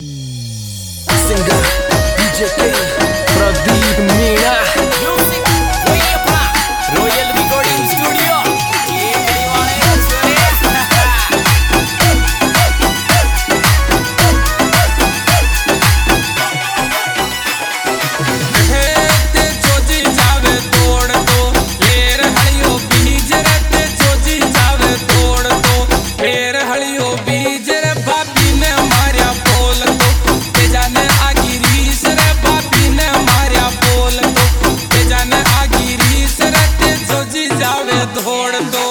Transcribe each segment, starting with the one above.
singer DJ Pradeep Meena music royal recording studio धोड़ दो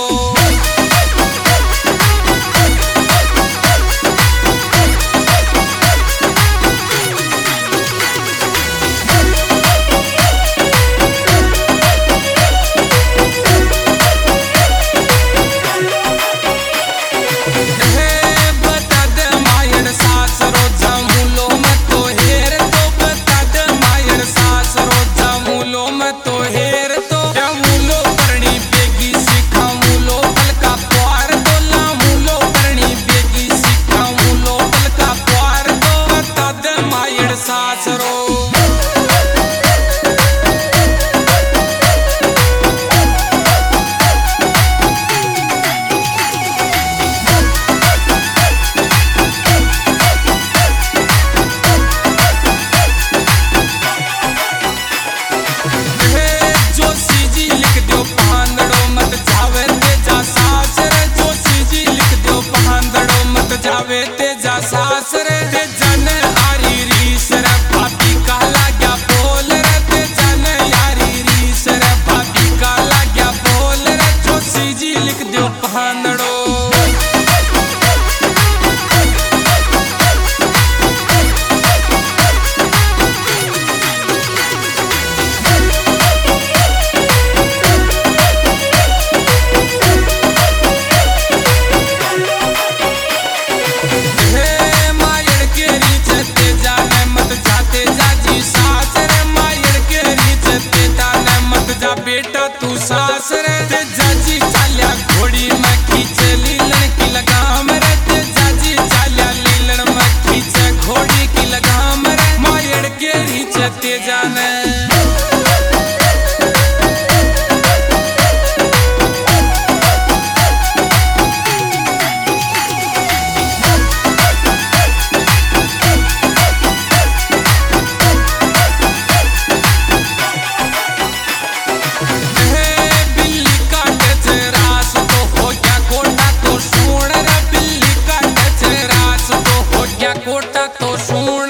तेजा सास रे ते जन आरी रीस रे भाभी का लाग्या बोल रे ते जन यारी रीस रे भाभी का लाग्या बोल रे जो सीजी लिख दो पहाड़ो बेटा तू सास रे ते जाजी चाल्या घोड़ी में खींचे लीलन की लगाम रे ते जाजी चाल्या लीलन में खींचे घोड़ी की लगाम रे मायड़ के रीचे ते जाने कोटा तो सुन